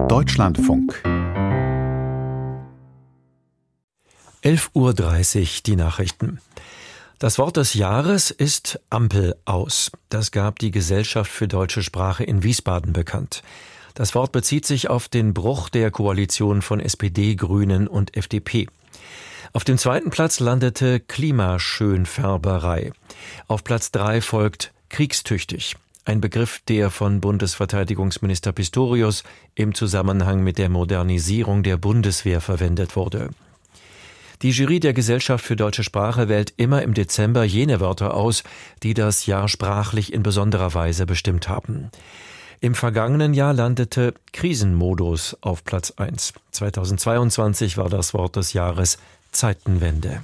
Deutschlandfunk 11:30 Uhr, die Nachrichten. Das Wort des Jahres ist Ampel aus. Das gab die Gesellschaft für deutsche Sprache in Wiesbaden bekannt. Das Wort bezieht sich auf den Bruch der Koalition von SPD, Grünen und FDP. Auf dem zweiten Platz landete Klimaschönfärberei. Auf Platz 3 folgt kriegstüchtig. Ein Begriff, der von Bundesverteidigungsminister Pistorius im Zusammenhang mit der Modernisierung der Bundeswehr verwendet wurde. Die Jury der Gesellschaft für deutsche Sprache wählt immer im Dezember jene Wörter aus, die das Jahr sprachlich in besonderer Weise bestimmt haben. Im vergangenen Jahr landete Krisenmodus auf Platz 1. 2022 war das Wort des Jahres Zeitenwende.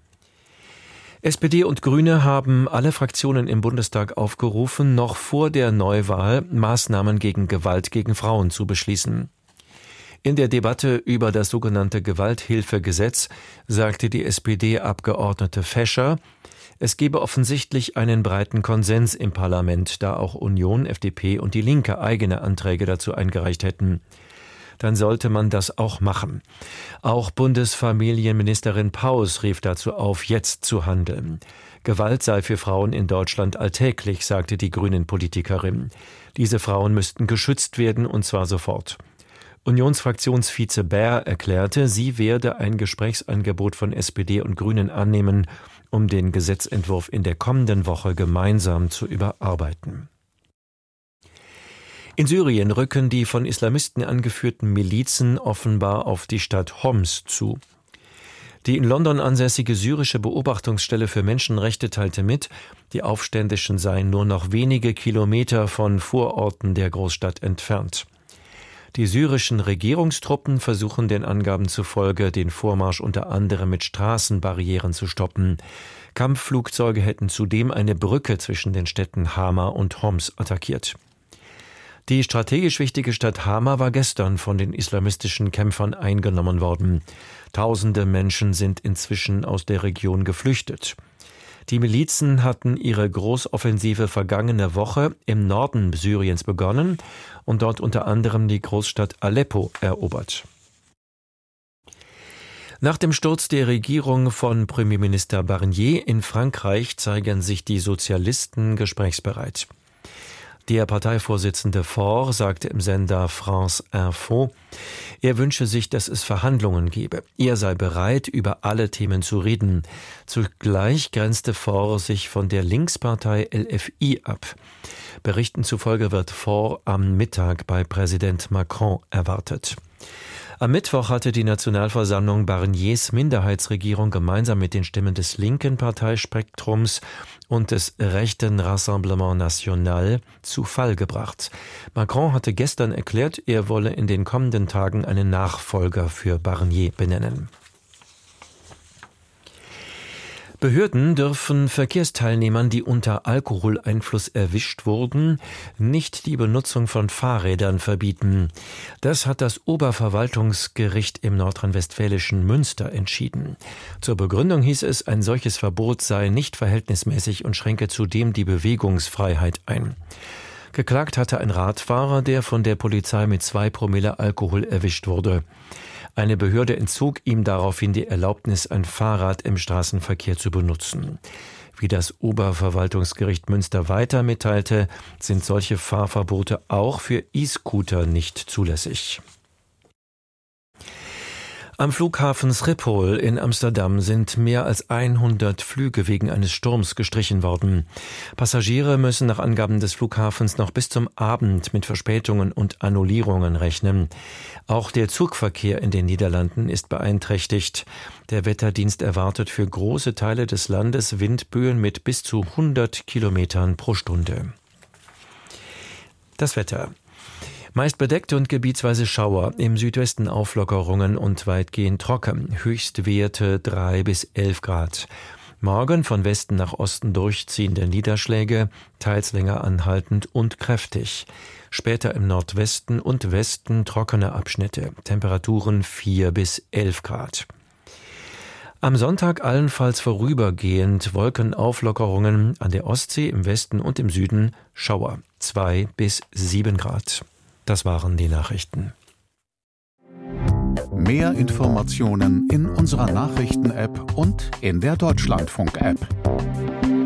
SPD und Grüne haben alle Fraktionen im Bundestag aufgerufen, noch vor der Neuwahl Maßnahmen gegen Gewalt gegen Frauen zu beschließen. In der Debatte über das sogenannte Gewalthilfegesetz sagte die SPD-Abgeordnete Fescher, es gebe offensichtlich einen breiten Konsens im Parlament, da auch Union, FDP und die Linke eigene Anträge dazu eingereicht hätten. Dann sollte man das auch machen. Auch Bundesfamilienministerin Paus rief dazu auf, jetzt zu handeln. Gewalt sei für Frauen in Deutschland alltäglich, sagte die Grünen-Politikerin. Diese Frauen müssten geschützt werden, und zwar sofort. Unionsfraktionsvize Baer erklärte, sie werde ein Gesprächsangebot von SPD und Grünen annehmen, um den Gesetzentwurf in der kommenden Woche gemeinsam zu überarbeiten. In Syrien rücken die von Islamisten angeführten Milizen offenbar auf die Stadt Homs zu. Die in London ansässige syrische Beobachtungsstelle für Menschenrechte teilte mit, die Aufständischen seien nur noch wenige Kilometer von Vororten der Großstadt entfernt. Die syrischen Regierungstruppen versuchen den Angaben zufolge, den Vormarsch unter anderem mit Straßenbarrieren zu stoppen. Kampfflugzeuge hätten zudem eine Brücke zwischen den Städten Hama und Homs attackiert. Die strategisch wichtige Stadt Hama war gestern von den islamistischen Kämpfern eingenommen worden. Tausende Menschen sind inzwischen aus der Region geflüchtet. Die Milizen hatten ihre Großoffensive vergangene Woche im Norden Syriens begonnen und dort unter anderem die Großstadt Aleppo erobert. Nach dem Sturz der Regierung von Premierminister Barnier in Frankreich zeigen sich die Sozialisten gesprächsbereit. Der Parteivorsitzende Faure sagte im Sender France Info, er wünsche sich, dass es Verhandlungen gebe. Er sei bereit, über alle Themen zu reden. Zugleich grenzte Faure sich von der Linkspartei LFI ab. Berichten zufolge wird Faure am Mittag bei Präsident Macron erwartet. Am Mittwoch hatte die Nationalversammlung Barniers Minderheitsregierung gemeinsam mit den Stimmen des linken Parteispektrums und des rechten Rassemblement National zu Fall gebracht. Macron hatte gestern erklärt, er wolle in den kommenden Tagen einen Nachfolger für Barnier benennen. Behörden dürfen Verkehrsteilnehmern, die unter Alkoholeinfluss erwischt wurden, nicht die Benutzung von Fahrrädern verbieten. Das hat das Oberverwaltungsgericht im nordrhein-westfälischen Münster entschieden. Zur Begründung hieß es, ein solches Verbot sei nicht verhältnismäßig und schränke zudem die Bewegungsfreiheit ein. Geklagt hatte ein Radfahrer, der von der Polizei mit 2 Promille Alkohol erwischt wurde. Eine Behörde entzog ihm daraufhin die Erlaubnis, ein Fahrrad im Straßenverkehr zu benutzen. Wie das Oberverwaltungsgericht Münster weiter mitteilte, sind solche Fahrverbote auch für E-Scooter nicht zulässig. Am Flughafen Schiphol in Amsterdam sind mehr als 100 Flüge wegen eines Sturms gestrichen worden. Passagiere müssen nach Angaben des Flughafens noch bis zum Abend mit Verspätungen und Annullierungen rechnen. Auch der Zugverkehr in den Niederlanden ist beeinträchtigt. Der Wetterdienst erwartet für große Teile des Landes Windböen mit bis zu 100 Kilometern pro Stunde. Das Wetter. Meist bedeckt und gebietsweise Schauer, im Südwesten Auflockerungen und weitgehend trocken. Höchstwerte 3 bis 11 Grad. Morgen von Westen nach Osten durchziehende Niederschläge, teils länger anhaltend und kräftig. Später im Nordwesten und Westen trockene Abschnitte. Temperaturen 4 bis 11 Grad. Am Sonntag allenfalls vorübergehend Wolkenauflockerungen an der Ostsee, im Westen und im Süden Schauer. 2 bis 7 Grad. Das waren die Nachrichten. Mehr Informationen in unserer Nachrichten-App und in der Deutschlandfunk-App.